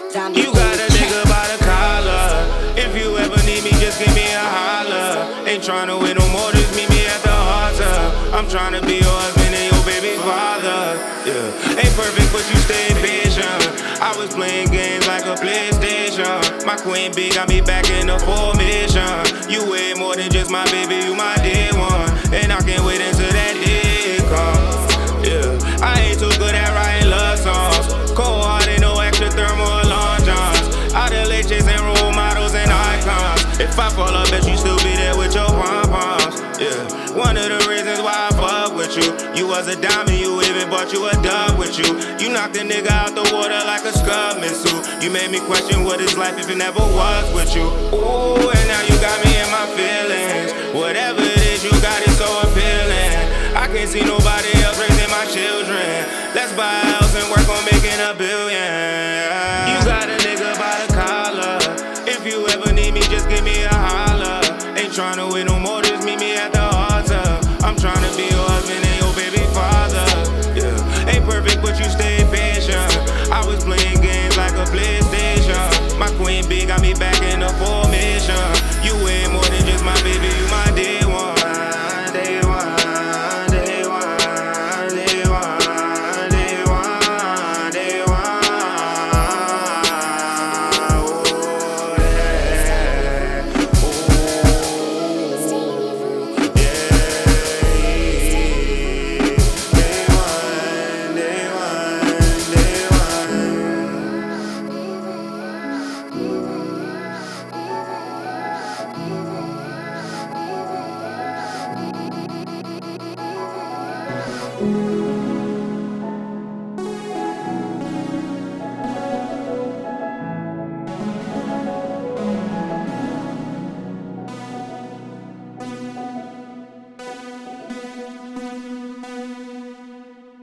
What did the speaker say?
You got a nigga by the collar. If you ever need me, just give me a holler. Ain't tryna win no more, just meet me at the altar. I'm tryna be your husband and your baby father. Yeah, ain't perfect, but you stay patient. I was playing games like a PlayStation. My queen bee got me back in the formation. You way more than just my baby, you my day one. And I can't wait until that day comes. Yeah, I ain't too good at writing love songs. Cold hearted, no extra thermal long johns. Out of late chasing role models and icons. If I fall, I bet you still be there with your pom-poms. Yeah, one of the reasons why I fuck with you. You was a diamond, you even bought you a dub with you. You knocked a nigga out the water like a scub missile. You made me question what is life if it never was with you. Ooh, and now you got me in my feelings. Whatever it is, you got it so appealing. I can't see nobody else raising my children. Let's buy a house and work on making $1 billion. You got a nigga by the collar. If you ever need me, just give me a holler. Ain't tryna win no more, just meet me at the altar. I'm tryna be your husband and your baby father. Yeah, ain't perfect, but you stay patient. I was playing games like a PlayStation. My queen bee got me back in the formation. You way more than just my baby, you my day one. Day one, day one, day one, day one, day one. Oh, yeah. Oh, yeah. Day one, day one, day one.